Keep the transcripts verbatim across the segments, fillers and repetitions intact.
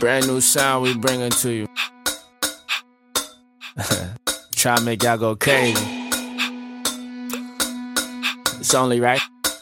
Brand new sound we bringing to you. Try to make y'all go crazy. It's only right.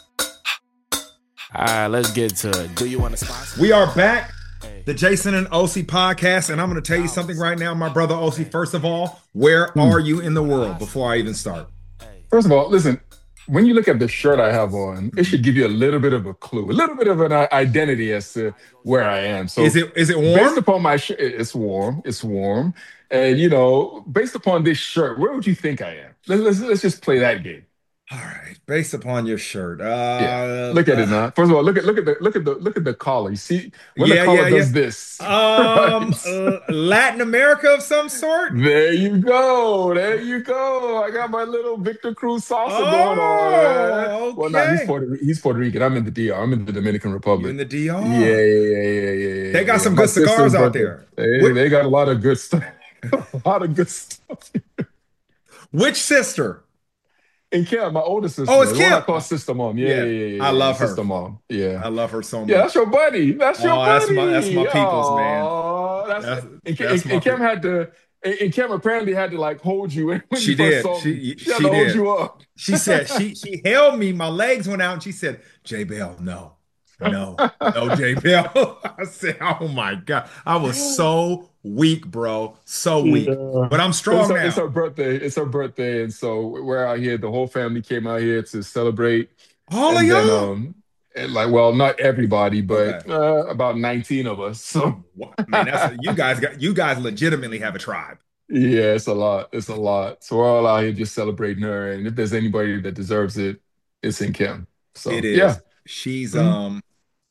Alright, let's get to it. Do you want to sponsor? We are back. The Jason and O C podcast, and I'm going to tell you something right now, my brother O C. First of all, where Hmm. are you in the world before I even start? First of all, listen, when you look at the shirt I have on, it should give you a little bit of a clue, a little bit of an uh, identity as to where I am. So Is it is it warm? based upon my shirt, it's warm, it's warm. And, you know, based upon this shirt, where would you think I am? Let's, let's, let's just play that game. All right, based upon your shirt. Uh, Yeah. Look at it now. First of all, look at look at the look at the look at the collar. You see when Yeah, the collar yeah, does yeah. this. Um, right? uh, Latin America of some sort. There you go. There you go. I got my little Victor Cruz salsa Oh, going on, man. Well, no, he's okay. Puerto he's Puerto Rican. I'm in the D R. I'm in the Dominican You Republic. in the D R? Yeah, yeah, yeah, yeah, yeah, yeah. They got yeah. some My good cigars sister's out birthday. there. They, What- they got a lot of good stuff. a lot of good stuff. Which sister? And Kim, my older sister. Oh, it's the one I Kim. call Sister Mom. Yeah, Yeah, yeah, yeah, yeah. I love her. Sister Mom. Yeah. I love her so much. Yeah, that's your buddy. That's your Oh, that's buddy. my- that's my people's, man. Aw, that's, That's- and, Kim- that's and, my and Kim people. had to, and, and Kim apparently had to like hold you when She you did. first saw She- me. She, she had to hold did. you up. She said she she held me. My legs went out, and she said, "J Bell, no, no, no, J Bell." I said, "Oh my God, I was so weak, bro, so weak." Yeah. But I'm It's strong her, now. it's her birthday. It's her birthday, and so we're out here. The whole family came out here to celebrate. All of And then, y'all. um, and like, well, not everybody, but Okay. uh, about nineteen of us. So Wow, man, that's you guys got you guys legitimately have a tribe. yeah, it's a lot. It's a lot. So we're all out here just celebrating her. And if there's anybody that deserves it, it's in Kim. So It is. yeah. She's Mhm. um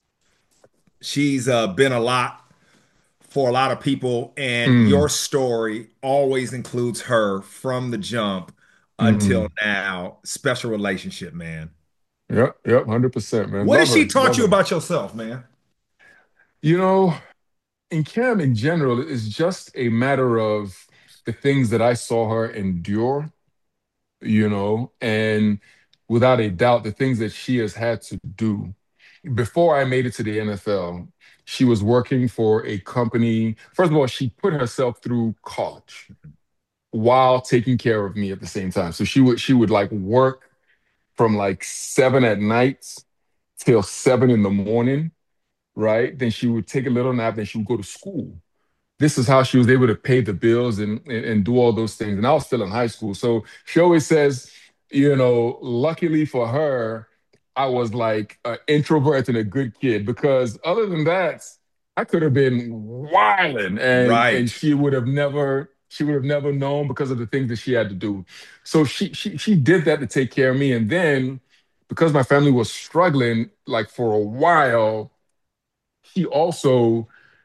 she's uh been a lot for a lot of people, and Mm. your story always includes her from the jump until Mhm. now. Special relationship, man. Yep, yep, one hundred percent, man. What Love has she her. taught Love you her. about yourself, man? You know, in Kim in general, it's just a matter of the things that I saw her endure, you know, and without a doubt, the things that she has had to do. Before I made it to the N F L, she was working for a company. First of all, she put herself through college while taking care of me at the same time. So she would she would like work from like seven at night till seven in the morning, right? Then she would take a little nap, then she would go to school. This is how she was able to pay the bills and, and, and do all those things. And I was still in high school. So she always says, you know, luckily for her, I was like an introvert and a good kid because other than that, I could have been wilding and, Right. and she would have never, she would have never known because of the things that she had to do. So she she she did that to take care of me. And then because my family was struggling like for a while, she also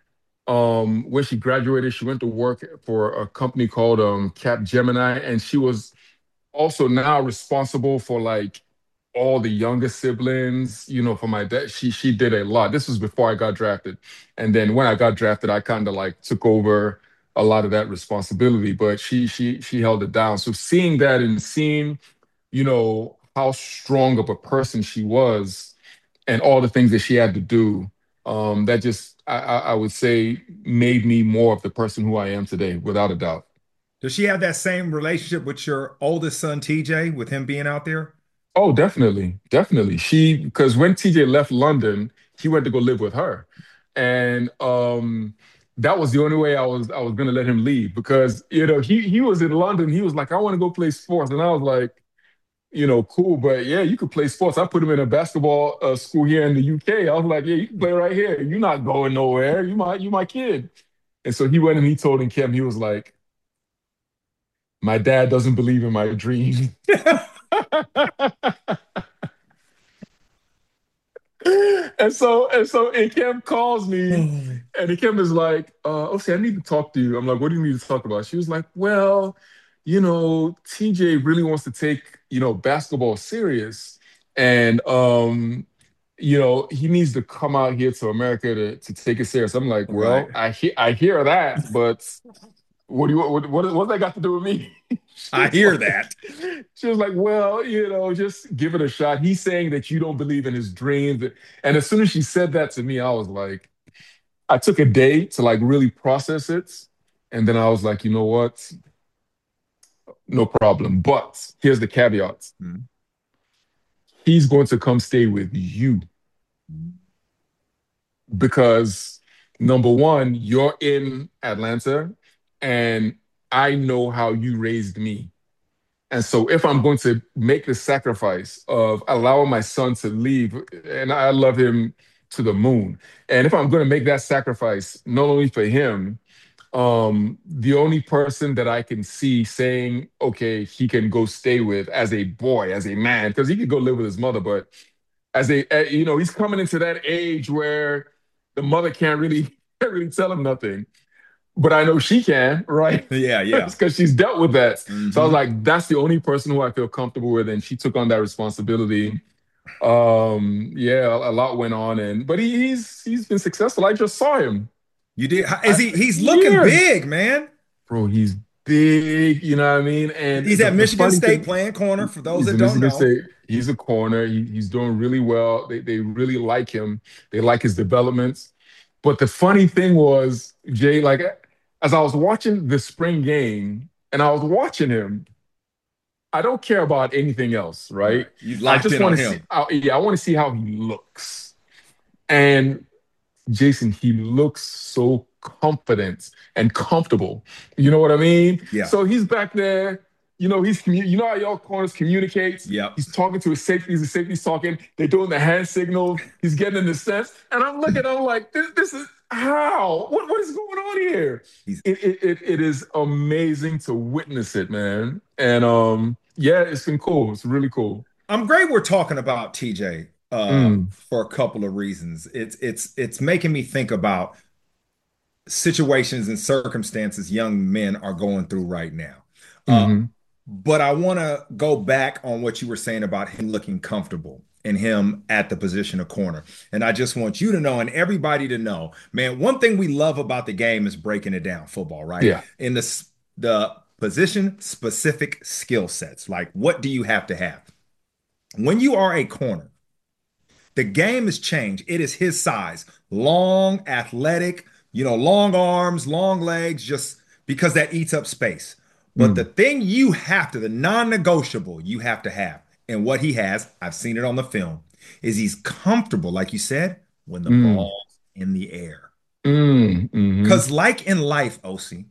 um when she graduated, she went to work for a company called um Cap Gemini, and she was also now responsible for like all the younger siblings, you know, for my dad. She she did a lot. This was before I got drafted. And then when I got drafted, I kind of like took over a lot of that responsibility, but she she she held it down. So seeing that and seeing, you know, how strong of a person she was and all the things that she had to do, um, that just I, I I would say made me more of the person who I am today, without a doubt. Does she have that same relationship with your oldest son, T J, with him being out there? Oh, definitely, definitely. She because when T J left London, he went to go live with her, and um, that was the only way I was I was gonna let him leave because you know he he was in London. He was like, I want to go play sports, and I was like, you know, cool, but yeah, you could play sports. I put him in a basketball uh, school here in the U K. I was like, yeah, you can play right here. You're not going nowhere. You my you my kid. And so he went and he told him Kim, he was like, my dad doesn't believe in my dreams. And so, and so, and Kim calls me, and Kim is like, uh, "Okay, I need to talk to you." I'm like, "What do you need to talk about?" She was like, "Well, you know, T J really wants to take, you know, basketball serious, and um, you know, he needs to come out here to America to to take it serious." I'm like, Right. "Well, I hear I hear that, but what do you what what what's that got to do with me?" She I was hear like- that. She was like, well, you know, just give it a shot. He's saying that you don't believe in his dreams. And as soon as she said that to me, I was like, I took a day to like really process it. And then I was like, you know what? No problem. But here's the caveat. Mhm. He's going to come stay with you because number one, you're in Atlanta and I know how you raised me. And so if I'm going to make the sacrifice of allowing my son to leave, and I love him to the moon, and if I'm going to make that sacrifice, not only for him, um, the only person that I can see saying, okay, he can go stay with as a boy, as a man, because he could go live with his mother, but as a, a- you know, he's coming into that age where the mother can't really can't really tell him nothing, but I know she can, right? Yeah, yeah. Because she's dealt with that. So I was Mhm. like, that's the only person who I feel comfortable with, and she took on that responsibility. Um, yeah, a, a lot went on, and but he, he's he's been successful. I just saw him. You did. Is I, he? He's looking yeah, big, man. bro, he's big. You know what I mean? And He's the, at the Michigan funny State thing, playing corner. For those he's that in don't Michigan know, State. He's a corner. He, he's doing really well. They they really like him. They like his developments. But the funny thing was, Jay, like as I was watching the spring game and I was watching him, I don't care about anything else, right? right? You I locked just in want on to see, him. I, yeah, I want to see how he looks. And Jason, he looks so confident and comfortable. You know what I mean? Yeah. So he's back there. You know, he's commu- you know how y'all corners communicates. Yep. He's talking to his safeties. The safety's talking. They're doing the hand signals. He's getting in the sense, and I'm looking. I'm like, this, this is how. What what is going on here? He's It, it it it is amazing to witness it, man. And um, yeah, it's been cool. It's really cool. I'm great we're talking about T J uh Mm, for a couple of reasons. It's it's it's making me think about situations and circumstances young men are going through right now. Uh hmm but I want to go back on what you were saying about him looking comfortable and him at the position of corner. And I just want you to know and everybody to know, man, one thing we love about the game is breaking it down, football, right? Yeah. In the s- the position specific skill sets. Like what do you have to have? When you are a corner, the game has changed. It is his size, long, athletic, you know, long arms, long legs, just because that eats up space. But the Mm, thing you have to, the non negotiable you have to have, and what he has, I've seen it on the film, is he's comfortable, like you said, when the mm, ball's in the air. mm, hmm Because, like in life, O C,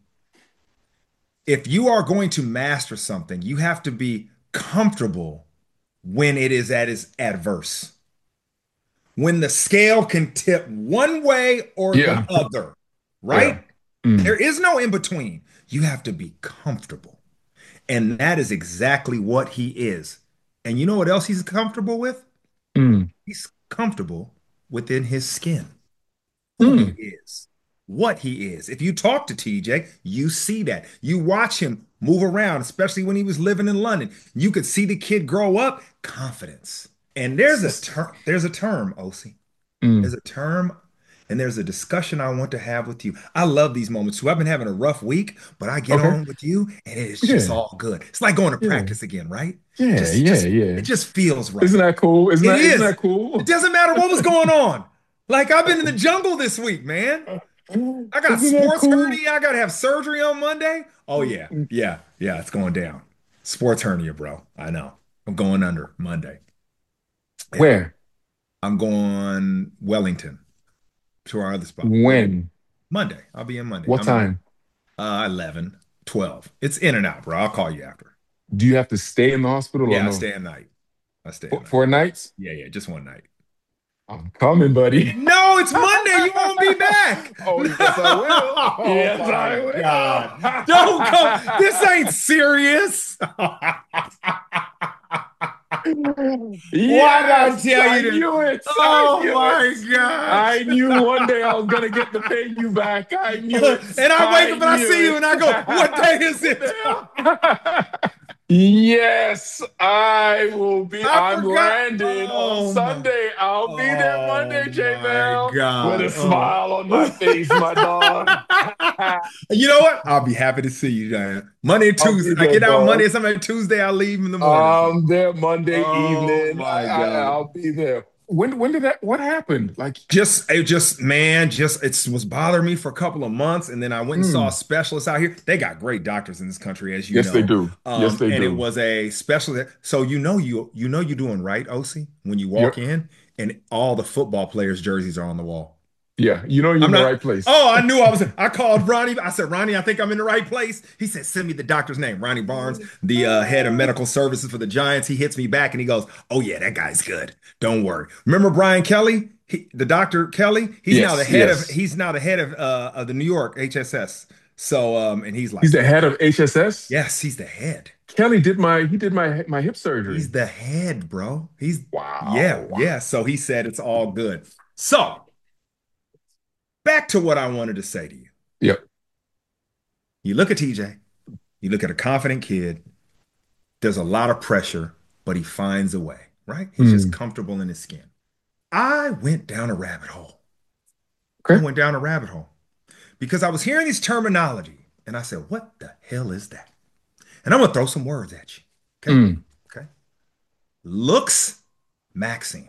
if you are going to master something, you have to be comfortable when it is at its adverse, when the scale can tip one way or the Yeah. other, Yeah. right? There Mm, is no in between. You have to be comfortable. And that is exactly what he is. And you know what else he's comfortable with? mm, He's comfortable within his skin, who he mm. is, what he is. If you talk to T J, you see that. You watch him move around, especially when he was living in London. You could see the kid grow up, confidence. And there's a term, there's a term, O C. There's Mm. a term and there's a discussion I want to have with you. I love these moments too. I've been having a rough week, but I get Okay. on with you and it is just Yeah. all good. It's like going to Yeah. practice again, right? Yeah. Just Yeah. just it Yeah. just feels right. Isn't that cool? Isn't It that isn't is. that It cool? doesn't matter what was going on. Like I've been in the jungle this week, man. I got Isn't that sports cool? hernia. I got to have surgery on Monday. Oh yeah. Yeah. Yeah, it's going down. Sports hernia, bro. I know. I'm going under Monday. Yeah. Where? I'm going Wellington to our other spot. When? Monday. I'll be in Monday. What I'm in time? uh eleven, twelve. It's in and out, bro. I'll call you after. Do you have to stay in the hospital or Yeah, I no? stay at night. I stay at For, night. for a night? Yeah, yeah, just one night. I'm coming, buddy. No, it's Monday. You won't be back. Oh, yes, I will. Oh Yes, I my will. God. Don't come. This ain't serious. Why did I Yes, tell I you to? knew it. I Oh knew my it. gosh. I knew one day I was gonna get to pay you back. I knew it. And I wake I up and I knew see you it. and I go, what day is What it? the hell? Yes, I will be. I I'm forgot. landing on Oh my. Sunday. I'll be there Oh Monday, J my Bell, with God. a Oh. smile on my face, my dog. You know what? I'll be happy to see you, Diane. Monday and I'll be Tuesday. I there, get out Monday dog. and something Tuesday. I leave in the morning. Um, there Monday Oh evening. I, my I God. I'll be there. When when did that? What happened? Like, Just it just man, just it was bothering me for a couple of months, and then I went and saw a mm, specialist out here. They got great doctors in this country, as you yes, they know. do. Yes, Um, they and it do. was a specialist. So you know you you know you're doing right, O C, when you walk Yep. in and all the football players' jerseys are on the wall. Yeah. You know you're I'm in the not. right place. Oh, I knew I was. I called Ronnie. I said, Ronnie, I think I'm in the right place. He said, send me the doctor's name. Ronnie Barnes, the uh, head of medical services for the Giants. He hits me back and he goes, oh, yeah, that guy's good. Don't worry. Remember Brian Kelly? He, the doctor Kelly? He's now the Yes. head of, Yes. he's now the head of, uh, of the New York H S S. So, um, and he's He's like, the yeah, head of H S S. yes, he's the head. Kelly did my he did my my hip He's surgery. the head, bro. He's, yeah, Wow. yeah. So he said it's all good. So back to what I wanted to say to you. Yep. You look at T J. You look at a confident kid, there's a lot of pressure, but he finds a way, right? He's just Mm, comfortable in his skin. I went down a rabbit hole. I okay. went down a rabbit hole because I was hearing this terminology and I said, what the hell is that? And I'm going to throw some words at you. Okay. Mm. Okay. Looks maxing.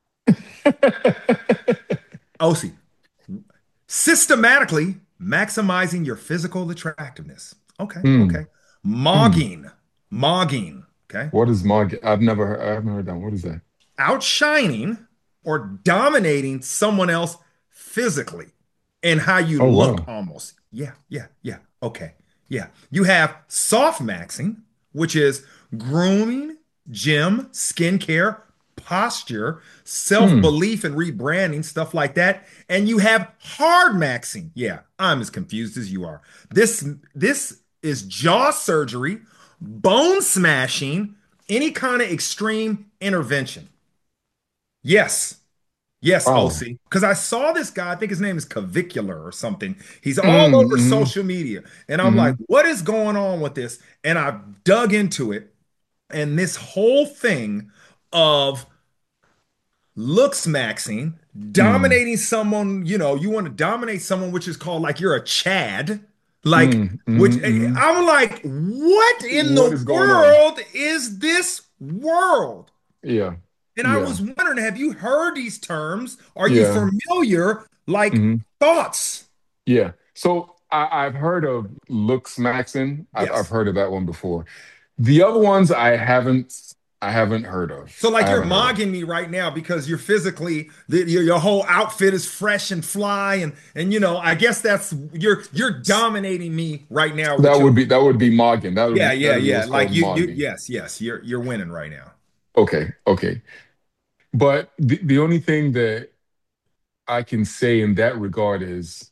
O C, systematically maximizing your physical attractiveness. Okay. Mm, Okay. mm. Mogging. Mogging. Okay. What is Mog? I've never heard, I haven't heard that. What is that? Outshining or dominating someone else physically and how you Oh look wow. almost. Yeah, yeah, yeah. Okay. Yeah. You have soft maxing, which is grooming, gym, skincare, posture, Mm, self-belief and rebranding, stuff like that. And you have hard maxing. Yeah, I'm as confused as you are. This this is jaw surgery, bone smashing, any kind of extreme intervention. Yes. Yes, wow. O C. Because I saw this guy, I think his name is Cavicular or something. He's all Mm, over mm, social media. And I'm like, mm, what is going on with this? And I dug into it. And this whole thing of looks maxing, mm, dominating someone, you know, you want to dominate someone, which is called like you're a Chad. Like, mm, which mm, mm. I'm like, what in What the is going on? world is this world? Yeah. And I Yeah. was wondering, have you heard these terms? Are you Yeah. familiar? Like Hmm. thoughts? Yeah. So I, I've heard of Looks Maxon. I've I've Yes. heard of that one before. The other ones I haven't I haven't heard of. So I like you're haven't heard of. mogging me right now because you're physically the, your, your whole outfit is fresh and fly and and you know I guess that's you're you're dominating me right now with That your would be that would be Mogging. That would yeah be yeah that would be yeah what's like called you you Mogging. yes yes you're you're winning right now. Okay, okay. But the, the only thing that I can say in that regard is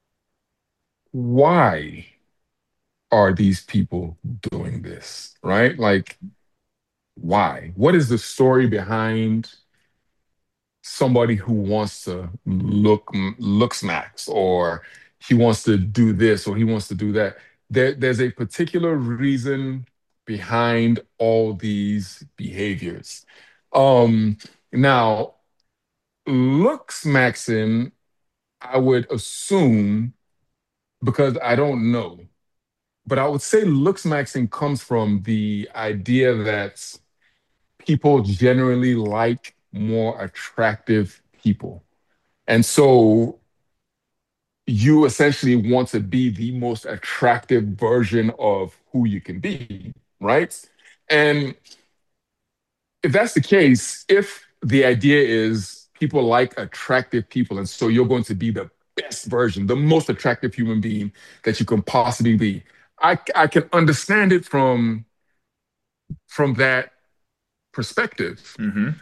why are these people doing this? Right? Like, why? What is the story behind somebody who wants to look looks max, or he wants to do this or he wants to do that? There, there's a particular reason behind all these behaviors. Um, now, looks maxing, I would assume, because I don't know, but I would say looks maxing comes from the idea that people generally like more attractive people. And so you essentially want to be the most attractive version of who you can be, right? And if that's the case, if the idea is people like attractive people, and so you're going to be the best version, the most attractive human being that you can possibly be, I, I can understand it from from that perspective. Hmm.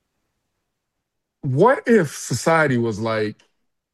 What if society was like,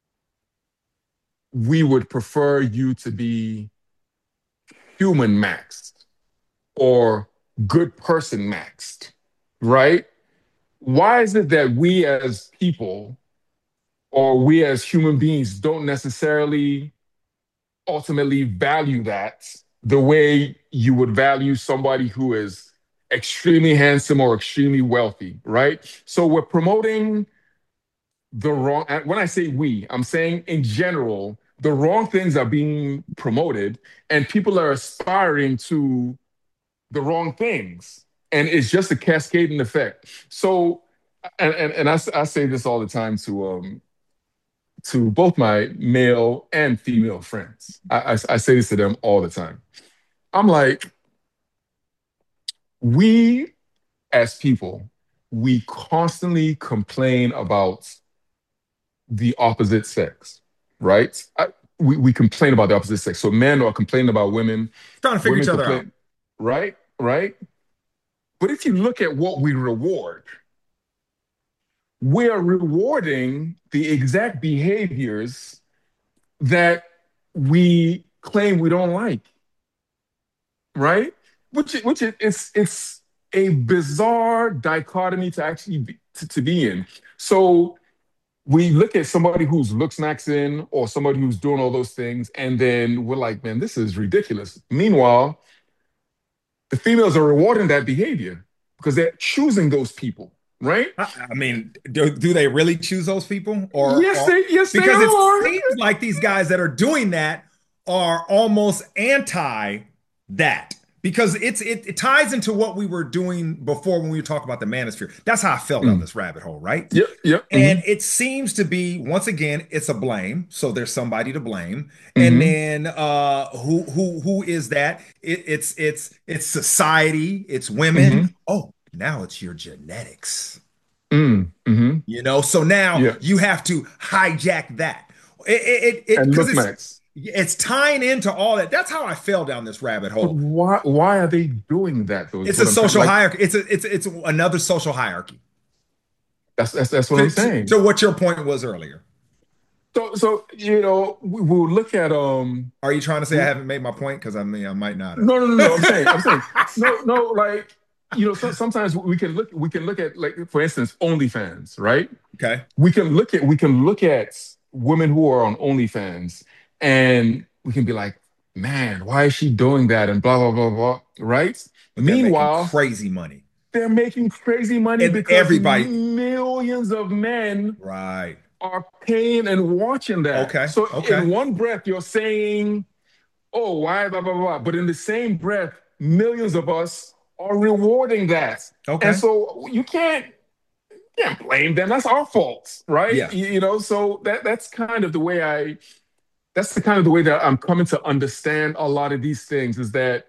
we would prefer you to be human maxed or good person maxed, right? Why is it that we as people or we as human beings don't necessarily ultimately value that the way you would value somebody who is extremely handsome or extremely wealthy, right? So we're promoting the wrong, and when I say we, I'm saying in general, the wrong things are being promoted and people are aspiring to the wrong things. And it's just a cascading effect. So and and, and I, s- I say this all the time to um to both my male and female friends. I, I, I say this to them all the time. I'm like, we as people, we constantly complain about the opposite sex, right? I, we, we complain about the opposite sex. So men are complaining about women, Trying to figure women each other out. complain, right? Right? But if you look at what we reward, we are rewarding the exact behaviors that we claim we don't like, right? Which which is it's it's a bizarre dichotomy to actually be, to, to be in. So we look at somebody who's looks maxing or somebody who's doing all those things, and then we're like, man, this is ridiculous. Meanwhile, the females are rewarding that behavior because they're choosing those people, right? I, I mean, do, do they really choose those people, or, Yes, or they yes they because it are. seems like these guys that are doing that are almost anti that because it's it, it ties into what we were doing before when we were talking about the manosphere. That's how I fell down Mm. this rabbit hole, right? Yep, yep. And Hmm. it seems to be, once again, it's a blame. So there's somebody to blame. And Hmm. then uh who who who is that? It, it's it's it's society, it's women. Hmm. Oh, now it's your genetics. Mm. Hmm. You know, so now Yeah. you have to hijack that. It it it And because look, it's Max, it's tying into all that. That's how I fell down this rabbit but hole. why why are they doing that though? Is It's a what I'm trying social like hierarchy. It's a it's it's another social hierarchy. that's that's that's what I'm To, to, saying. to what your point was earlier. So so you know, we, we'll look at um Are you trying to say I we, haven't made my point? Because I mean, I might not no no no no I'm have. saying I'm saying no no like you know so, sometimes we can look we can look at like for instance OnlyFans, right? Okay. We can look at we can look at women who are on OnlyFans and we can be like, man, why is she doing that? And blah blah blah blah, right? But they're making Meanwhile, crazy money. they're making crazy money And because everybody, millions of men right. are paying and watching that. Okay. So Okay. in one breath, you're saying, oh, why, blah, blah, blah. But in the same breath, millions of us are rewarding that. And Okay. so you can't can't blame them. That's our fault, right? Yeah. You, you know, so that that's kind of the way I that's the kind of the way that I'm coming to understand a lot of these things is that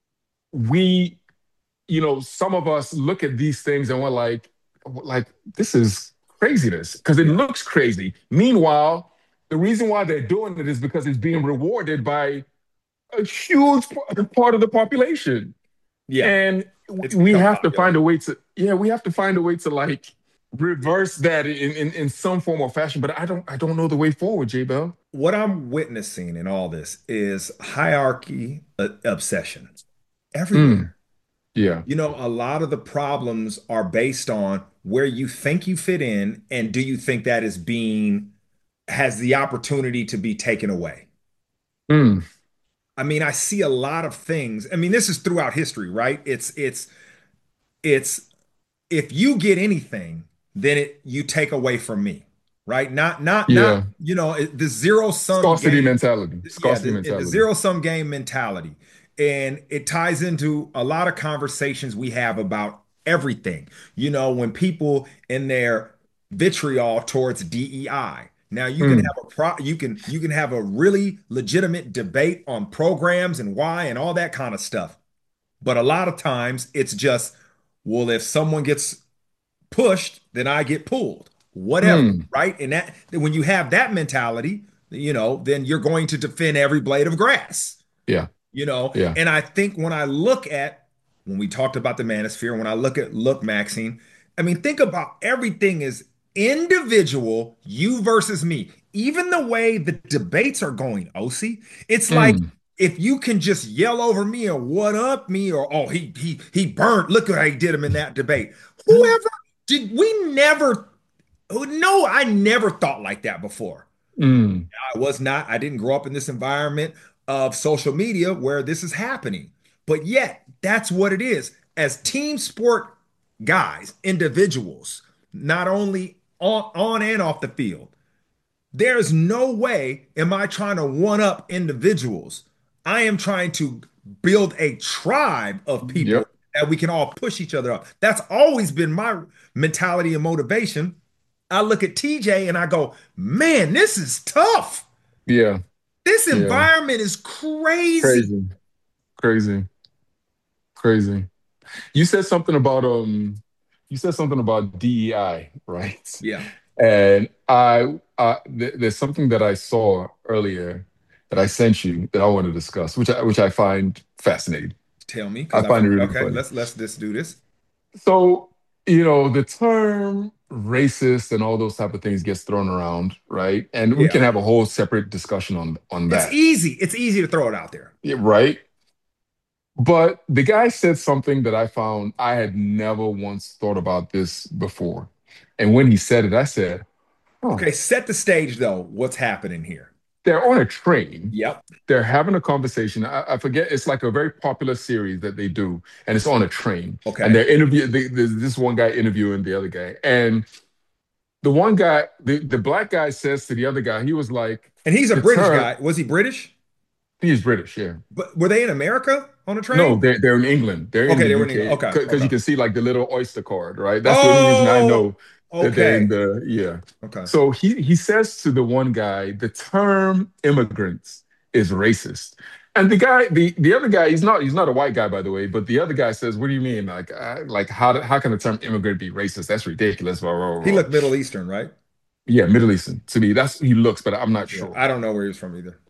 we, you know, some of us look at these things and we're like, like, this is craziness because it Yeah. looks crazy. Meanwhile, the reason why they're doing it is because it's being rewarded by a huge part of the population. Yeah. And It's we become have to popular. find a way to, yeah, we have to find a way to like reverse that in, in, in some form or fashion. But I don't, I don't know the way forward, J Bell. What I'm witnessing in all this is hierarchy uh, obsession Mm, everywhere. yeah. You know, a lot of the problems are based on where you think you fit in, and do you think that is being has the opportunity to be taken away? Mm, I mean, I see a lot of things. I mean, this is throughout history, right? It's it's it's if you get anything, then it you take away from me, right? Not not not yeah. you know it- the zero sum Scarcity game. mentality. Yeah, Scarcity the, the mentality. zero sum game mentality, and it ties into a lot of conversations we have about everything. You know, when people in their vitriol towards D E I. Now you can Mm, have a pro you can you can have a really legitimate debate on programs and why and all that kind of stuff. But a lot of times it's just, well, if someone gets pushed, then I get pulled. Whatever, mm, right? And that when you have that mentality, you know, then you're going to defend every blade of grass, yeah. you know. Yeah. And I think when I look at when we talked about the manosphere, when I look at look Maxine, I mean, think about everything is individual, you versus me. Even the way the debates are going, O C, it's like Mm, if you can just yell over me or what up me or oh he he he burned. Look at how he did him in that debate. Whoever did we never oh, no, I never thought like that before. mm, I was not, I didn't grow up in this environment of social media where this is happening. But yet, that's what it is. As team sport guys, individuals, not only on, on and off the field, there's no way am I trying to one up individuals. I am trying to build a tribe of people yep. and we can all push each other up. That's always been my mentality and motivation. I look at T J and I go, man, this is tough. Yeah, This yeah. environment is crazy. Crazy, crazy, crazy. You said something about um, you said something about D E I, right? Yeah. And I, uh, th there's something that I saw earlier that I sent you that I want to discuss, which I, which I find fascinating. Tell me, I because I find it forget. really Okay, funny. let's let's just do this. So, you know, the term racist and all those type of things gets thrown around, right? And we Yeah. can have a whole separate discussion on on It's that, easy. It's easy to throw it out there. yeah, right? But the guy said something that I found I had never once thought about this before. And when he said it, I said, "Oh, Okay, set the stage though. What's happening here? they're on a train. Yep. They're having a conversation. I, I forget. It's like a very popular series that they do, and it's on a train. And Okay. they're interview. They, there's this one guy interviewing the other guy, and the one guy, the, the black guy says to the other guy, he was like, And he's a the British term, guy. Was he British? he's British, yeah. But were they in America on a No, train? they're they're in England. They're in the Okay, they were in England. U K Okay, because you okay. can see like the little Oyster card, right? That's the only reason I Oh, know that they're in okay. the yeah. Okay. So he he says to the one guy, the term immigrants is racist. And the guy, the the other guy, he's not he's not a white guy, by the way, but the other guy says, "What do you mean? Like, uh, like how do- how can the term immigrant be racist? That's ridiculous." Blah, blah, blah, He blah. looked Middle Eastern, right? Yeah, Middle Eastern. To me, that's who he looks, but I'm not Yeah. sure. I don't know where he was from either.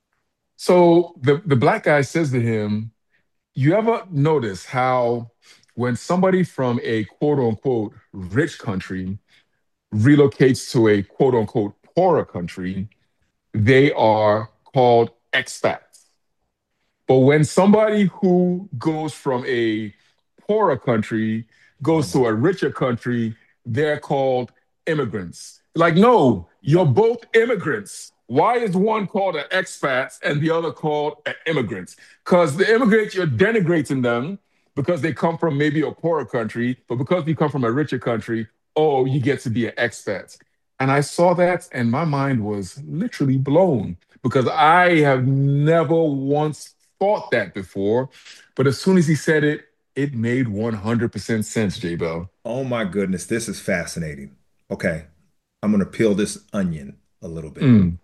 So the the black guy says to him, you ever notice how when somebody from a quote unquote rich country relocates to a quote unquote poorer country, they are called expats. But when somebody who goes from a poorer country Oh goes my. to a richer country, they're called immigrants. Like, no, you're Yep. both immigrants. Why is one called an expat and the other called an immigrant? Because the immigrants, you're denigrating them because they come from maybe a poorer country, but because you come from a richer country, oh, you get to be an expat. And I saw that and my mind was literally blown because I have never once thought that before. But as soon as he said it, it made one hundred percent sense, J Bell. Oh my goodness, this is fascinating. Okay, I'm gonna peel this onion a little bit. Mm,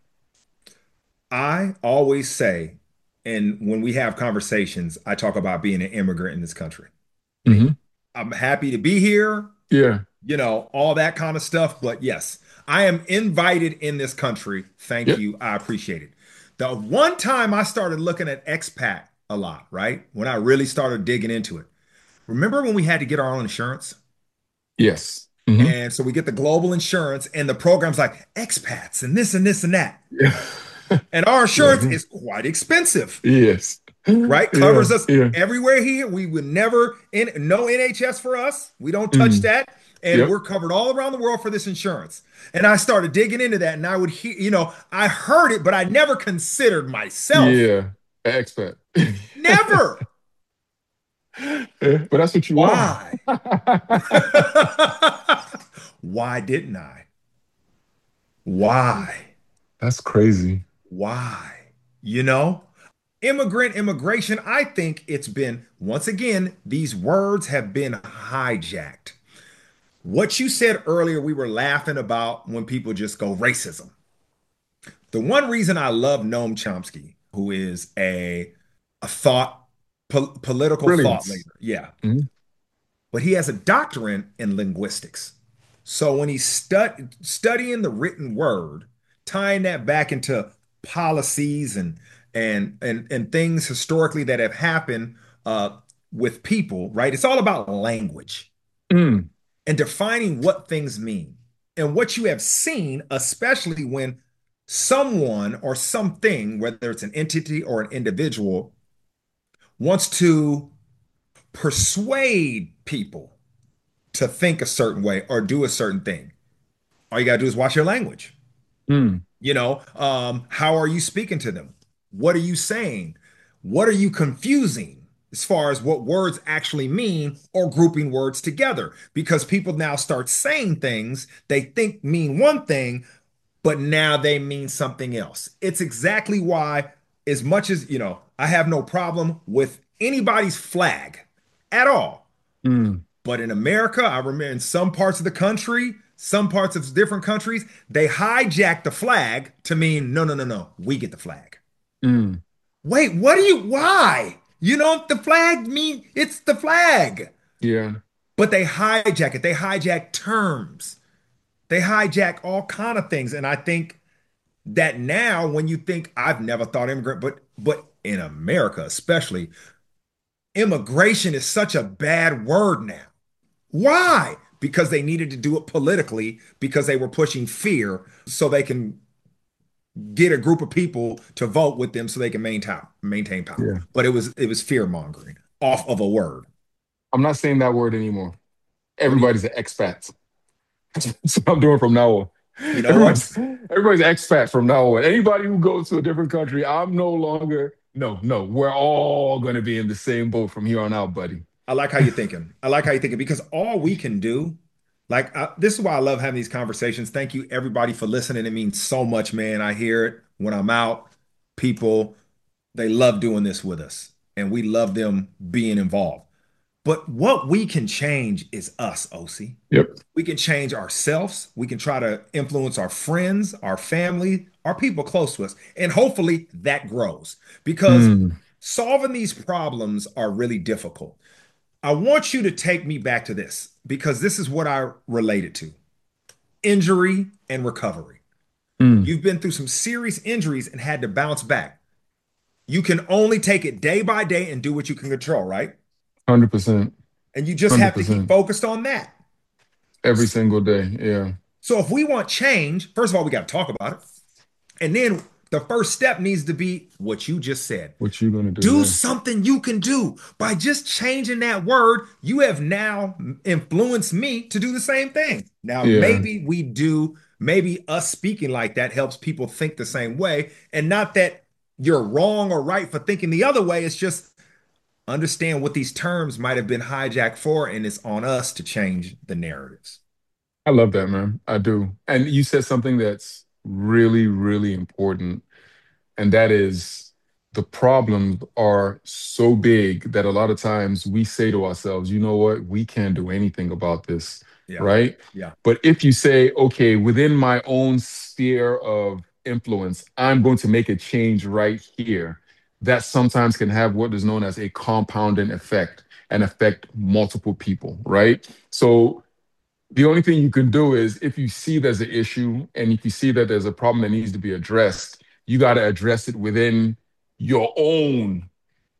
I always say, and when we have conversations, I talk about being an immigrant in this country. hmm I'm happy to be here, Yeah. you know, all that kind of stuff. But yes, I am invited in this country. Thank Yep. you. I appreciate it. The one time I started looking at expat a lot, right? When I really started digging into it. Remember when we had to get our own insurance? Yes. hmm And so we get the global insurance, and the program's like expats and this and this and that. Yeah. And our insurance Mhm. is quite expensive, Yes. right? Yeah. Covers us Yeah. everywhere here. We would never in no N H S for us. We don't touch Mm. that. And Yep. we're covered all around the world for this insurance. And I started digging into that, and I would hear, you know, I heard it, but I never considered myself. Yeah. Expert. Never. Yeah, but that's what you are. Why? Why didn't I? Why? That's crazy. Why? You know? Immigrant immigration, I think it's been, once again, these words have been hijacked. What you said earlier, we were laughing about when people just go racism. The one reason I love Noam Chomsky, who is a a thought po- political thought Brilliance. leader, yeah, Mhm. but he has a doctorate in linguistics. So when he's stud- studying the written word, tying that back into policies and and and and things historically that have happened uh, with people, right? It's all about language Mm. and defining what things mean and what you have seen, especially when someone or something, whether it's an entity or an individual, wants to persuade people to think a certain way or do a certain thing. All you got to do is watch your language. Mm. You know, um, how are you speaking to them? What are you saying? What are you confusing as far as what words actually mean or grouping words together? Because people now start saying things they think mean one thing, but now they mean something else. It's exactly why, as much as, you know, I have no problem with anybody's flag. at all. Mm, But in America, I remember in some parts of the country, some parts of different countries, they hijack the flag to mean no, no, no, no, we get the flag. mm, Wait, what do you, why? You know, the flag mean it's the flag. yeah. But they hijack it. They hijack terms. They hijack all kind of things. And I think that now when you think I've never thought immigrant, but but in America especially, immigration is such a bad word now. Why? Because they needed to do it politically because they were pushing fear so they can get a group of people to vote with them so they can maintain maintain power. Yeah. But it was it was fear mongering off of a word. I'm not saying that word anymore. What do you Everybody's an expat. That's what I'm doing from now on. you know what? Everybody's everybody's an expat from now on. Anybody who goes to a different country, I'm no longer. No, no, we're all going to be in the same boat from here on out, buddy. I like how you're thinking. I like how you're thinking because all we can do, like, I, this is why I love having these conversations. Thank you, everybody, for listening. It means so much, man. I hear it when I'm out. People, they love doing this with us, and we love them being involved. But what we can change is us, O C. Yep. We can change ourselves. We can try to influence our friends, our family, our people close to us. And hopefully that grows because Mm, solving these problems are really difficult. I want you to take me back to this because this is what I related to injury and recovery. mm, You've been through some serious injuries and had to bounce back. You can only take it day by day and do what you can control, right? one hundred percent. And you just have to keep one hundred percent. focused on that. Every single day. Yeah. So if we want change, first of all, we got to talk about it. And then the first step needs to be what you just said. What you going to do? Do Yeah. something you can do. By just changing that word, you have now influenced me to do the same thing. Now, Yeah. maybe we do, maybe us speaking like that helps people think the same way. And not that you're wrong or right for thinking the other way. It's just understand what these terms might have been hijacked for, and it's on us to change the narratives. I love that, man. I do. And you said something that's really, really important. And that is the problems are so big that a lot of times we say to ourselves, you know what, we can't do anything about this, Yeah. right? Yeah. But if you say, okay, within my own sphere of influence, I'm going to make a change right here, that sometimes can have what is known as a compounding effect and affect multiple people, right? So the only thing you can do is if you see there's an issue and if you see that there's a problem that needs to be addressed, you got to address it within your own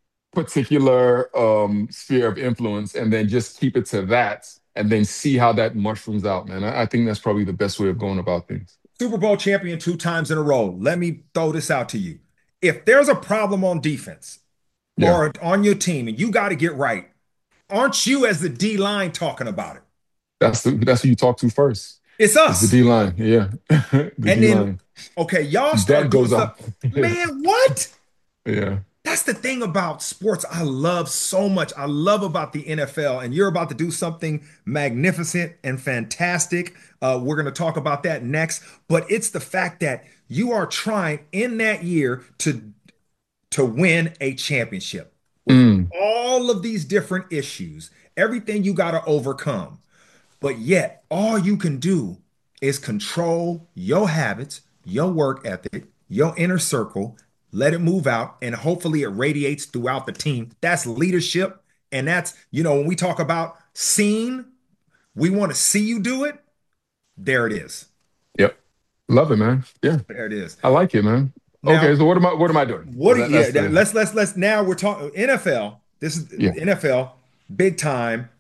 particular um, sphere of influence and then just keep it to that and then see how that mushrooms out, man. I, I think that's probably the best way of going about things. Super Bowl champion two times in a row. Let me throw this out to you. If there's a problem on defense Yeah, or on your team and you got to get right, aren't you as the D line talking about it? that's the, that's who you talk to first. It's It's the us. D line. Yeah, the And D then, line. okay, y'all That start doing goes up. stuff. Man, what? Yeah. That's the thing about sports I love so much. I love about the N F L, and you're about to do something magnificent and fantastic. Uh, we're going to talk about that next. But it's the fact that you are trying in that year to to win a championship with Mm, all of these different issues, everything you got to overcome. But yet, all you can do is control your habits, your work ethic, your inner circle, let it move out, and hopefully it radiates throughout the team. That's leadership. And that's, you know, when we talk about seeing, we want to see you do it. There it is. yep. Love it, man. Yeah. There it is. I like it, man. Okay, Now, so what am I what am I doing? what do That, you, yeah, that's that- the let's let's let's now we're talking N F L. This is yeah. N F L, big time,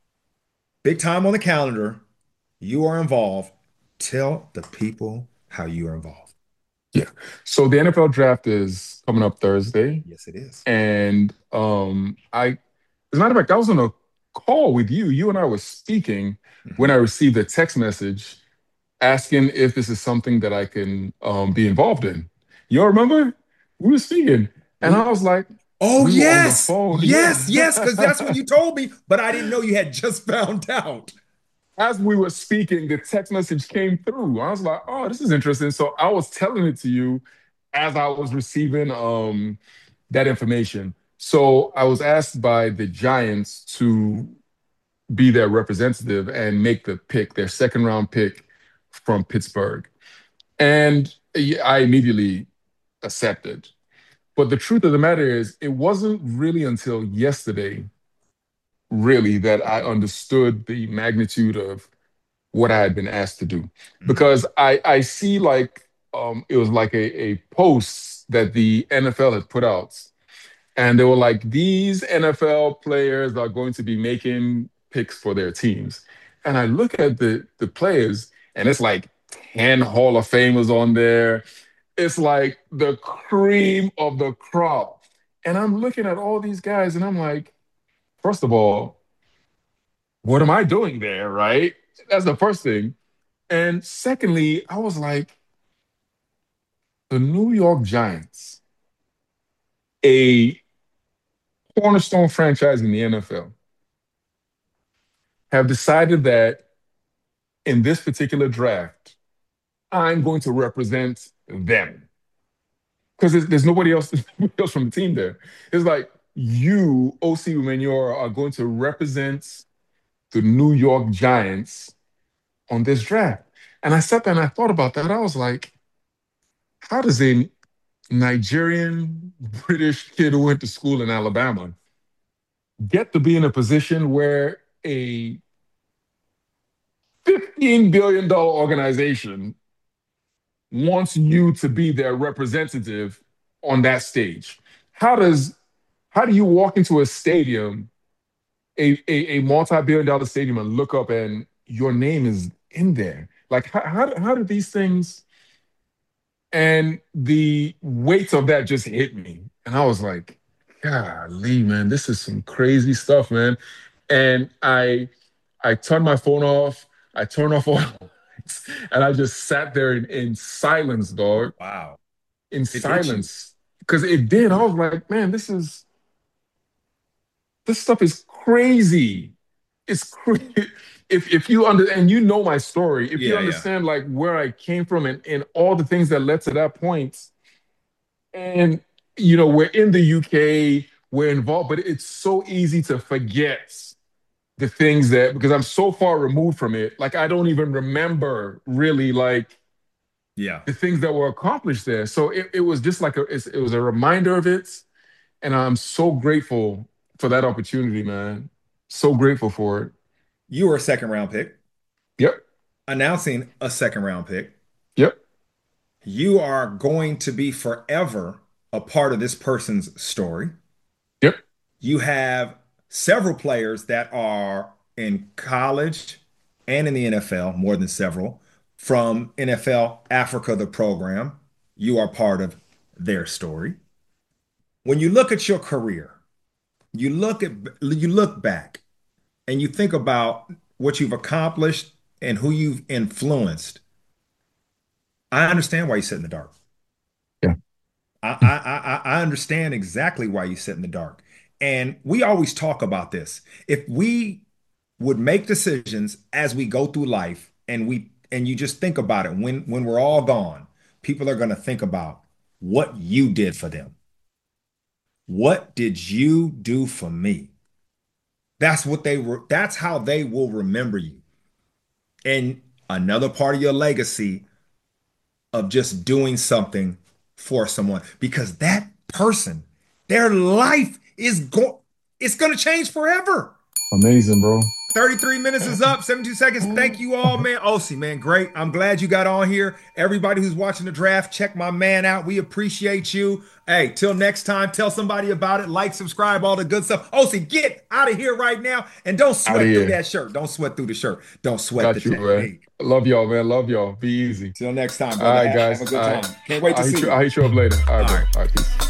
big time on the calendar. You are involved. Tell the people how you are involved. Yeah. So the N F L draft is coming up Thursday. Yes, it is. And um I as a matter of fact, I was on a call with you. You and I were speaking when I Mhm. received a text message asking if this is something that I can um be involved in. You all remember? We were speaking. And We, I was like, oh we were on the yes, phone. Yeah. yes, yes, because that's what you told me, but I didn't know you had just found out. As we were speaking, the text message came through. I was like, oh, this is interesting. So I was telling it to you as I was receiving um that information. So I was asked by the Giants to be their representative and make the pick, their second round pick from Pittsburgh. And yeah, I immediately accepted. But the truth of the matter is, it wasn't really until yesterday, really, that I understood the magnitude of what I had been asked to do. Mhm. Because I, I see like um, it was like a, a post that the N F L had put out. And they were like, these N F L players are going to be making picks for their teams. And I look at the the players, and it's like ten Hall of Famers on there. It's like the cream of the crop. And I'm looking at all these guys, and I'm like, first of all, what am I doing there, right? That's the first thing. And secondly, I was like, the New York Giants, a cornerstone franchise in the N F L, have decided that in this particular draft, I'm going to represent them. Because there's, there's nobody else, nobody else from the team there. It's like you, O C Umenyiora, are going to represent the New York Giants on this draft. And I sat there and I thought about that. I was like, how does a Nigerian British kid who went to school in Alabama get to be in a position where a fifteen billion dollars organization wants you to be their representative on that stage? How does how do you walk into a stadium, a, a, a multi-billion dollar stadium, and look up and your name is in there? Like how, how, how do these things, and the weight of that just hit me. And I was like, golly, man, this is some crazy stuff, man. And I I turned my phone off, I turned off all the lights, and I just sat there in, in silence, dog. Wow. In It hit you. silence. Because it did. I was like, man, this is this stuff is crazy. It's crazy. If if you under and you know my story, if you Yeah, yeah. understand like where I came from and, and all the things that led to that point, and you know, we're in the U K, we're involved, but it's so easy to forget the things that because I'm so far removed from it, like I don't even remember really like Yeah. the things that were accomplished there. So it, it was just like a it's, it was a reminder of it, and I'm so grateful for that opportunity, man. So grateful for it. You were a second round pick, Yep, announcing a second round pick. yep, You are going to be forever a part of this person's story. yep, You have several players that are in college and in the N F L, more than several, from N F L Africa, the program. You are part of their story. When you look at your career, you look at you look back and you think about what you've accomplished and who you've influenced. I understand why you sit in the dark. yeah. I, I, I I understand exactly why you sit in the dark. And we always talk about this. If we would make decisions as we go through life and we and you just think about it when when we're all gone, people are going to think about what you did for them. What did you do for me? That's what they were, that's how they will remember you. And another part of your legacy of just doing something for someone because that person, their life is going, it's going to change forever. Amazing, bro. thirty-three minutes is up, seventy-two seconds. Thank you all, man. O C, man, great. I'm glad you got on here. Everybody who's watching the draft, check my man out. We appreciate you. Hey, till next time, tell somebody about it. Like, subscribe, all the good stuff. O C, get out of here right now and don't Out of sweat through here. that shirt. Don't sweat through the shirt. Don't sweat the Got you, man. technique. Love y'all, man. Love y'all. Be easy. Till next time, All brother. right, Have, have guys. a All good right. time. Can't wait to I'll hit see you, you. I'll hit you up later. All right, All bro. right. All right, peace.